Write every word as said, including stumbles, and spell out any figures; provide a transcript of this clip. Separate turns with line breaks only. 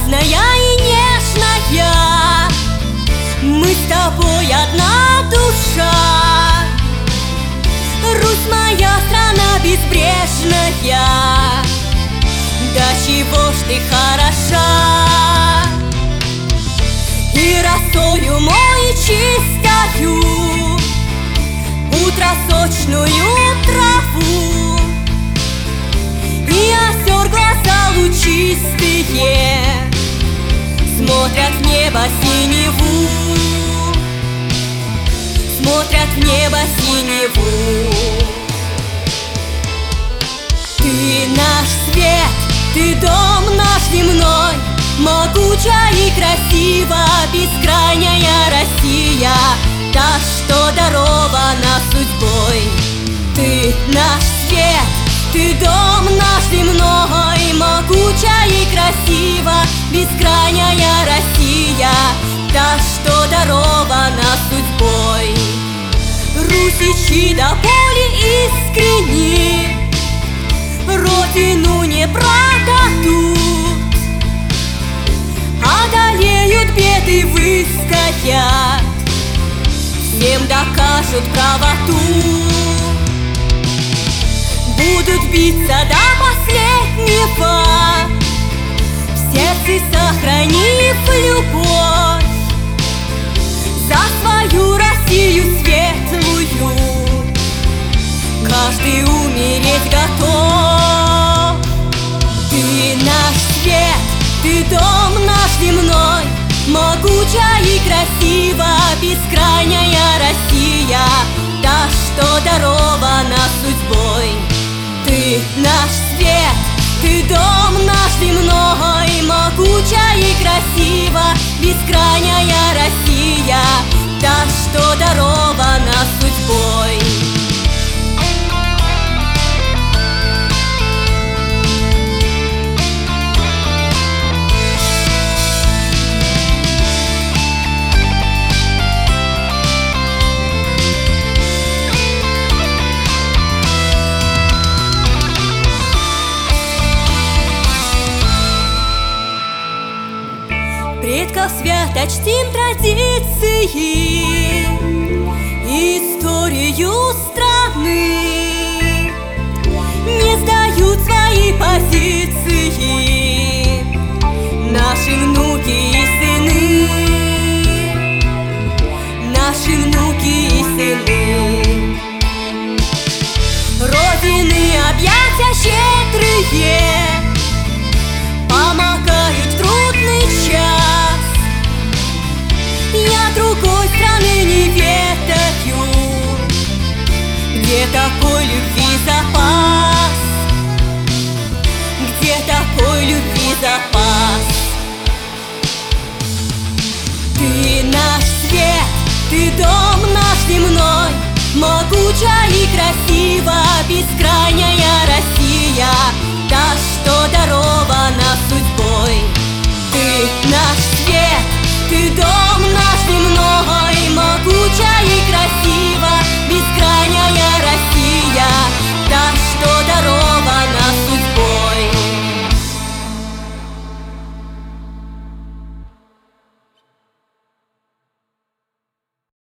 прекрасная и нежная, мы с тобой одна душа. Русь моя, страна безбрежная, до чего ж ты хороша. И росою мой чистою утро сочную траву, и озер глаза лучистые смотрят в небо синеву, смотрят в небо синеву. Ты наш свет, ты дом наш земной, могуча и красива бескрайняя Россия, та, что дарована судьбой. Ты наш свет, ты дом наш земной, могуча и красива бескрайняя Россия, та, что дарована судьбой. Русичи до боли искренни родину не продадут, одолеют беды, выстоят, всем докажут правоту. Будут биться до последнего, в сердце сохранив любовь за свою Россию светлую. Каждый умереть готов. Ты наш свет, ты дом наш земной, могуча и красива бескрайняя Россия, та, что дарована судьбой. Ты наш свет, ты дом наш земной, могуча и красива бескрайняя Россия, та, что дарована судьбой. Предков свято чтим традиции, историю страны, не сдают свои позиции наши внуки и сыны, наши внуки и сыны. Родины объятия щедрые помогают в трудный час. Я другой страны не ведаю, где такой любви запас, где такой любви запас. Ты наш свет, ты дом наш земной, могуча и красива бескрайняя Россия, та, что дарована судьбой. Ты наш свет, ты дом наш земной,